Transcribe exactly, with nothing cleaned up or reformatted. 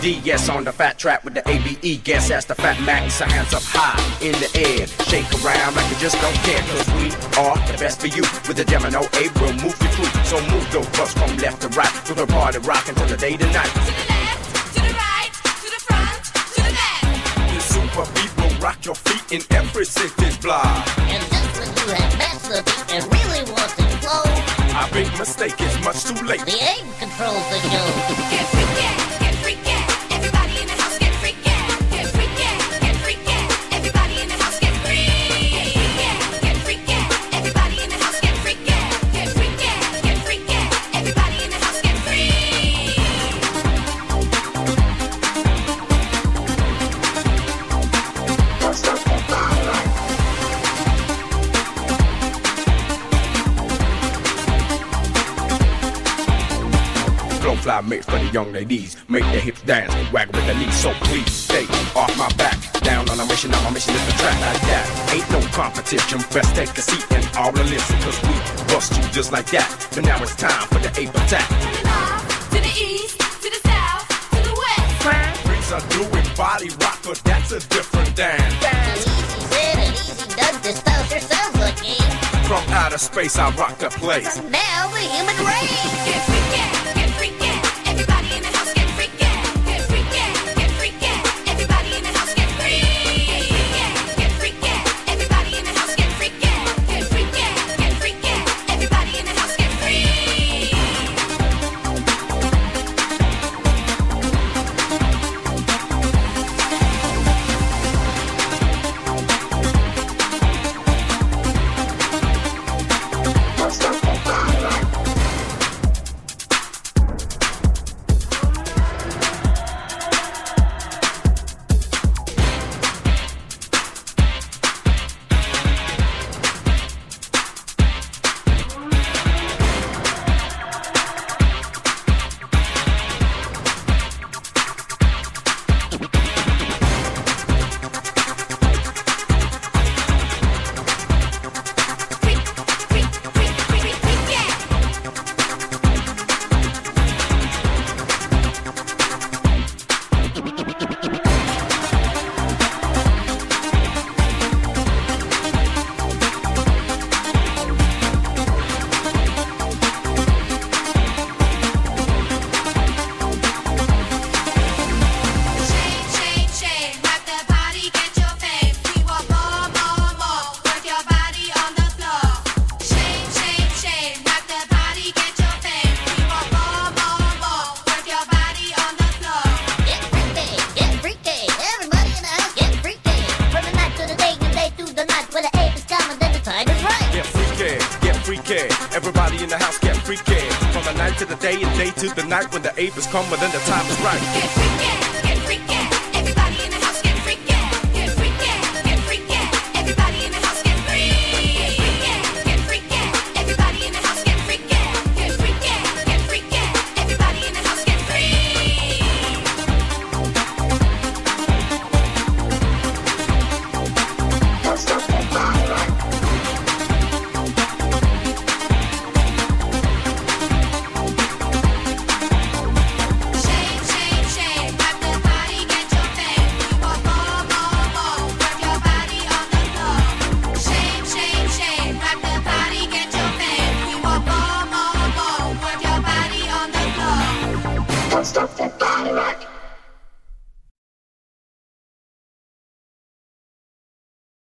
D S on the fat trap with the A B E. Guess that's the Fat Max. So hands up high in the air, shake around like you just don't care. Cause we are the best for you. With the Gemini A, we'll move you through. So move those bus from left to right. With the party rockin' till the day to night. To the left, to the right, to the front, to the back. The super beat will rock your feet in every city's block. And just when you have matched the beat and really want to flow, our big mistake is much too late. The A controls the show. Get freaky, get freaky. Everybody in the house get freaky. Get freaky, get freaky. Everybody in the house get freaky. Get freaky, everybody in the house get freaky. Get freaky, get freaky. Everybody in the house get free. Flow fly mix for the young ladies. Make their hips dance, wag with the knees. So please stay off my back. Down on a mission, now my mission is the track like that. Ain't no competition, best take a seat and all the listen. Cause we bust you just like that. But now it's time for the ape attack. To the north, to the east, to the south, to the west. Freaks are doing body rock, but that's a different dance. So easy said and easy does this stuff yourself again. From outer space, I rock the place. Now the human race. Get freaky, get freaky. Everybody in the house get freaky. Get freaky, get freaky. Everybody in the house get free. Get freaky, everybody in the house get freaky. Get freaky, get freaky. Everybody in the house get free. Everybody in the house get freaky. From the night to the day and day to the night when the ape is come, well then the time is right. Get freaky, get freaky.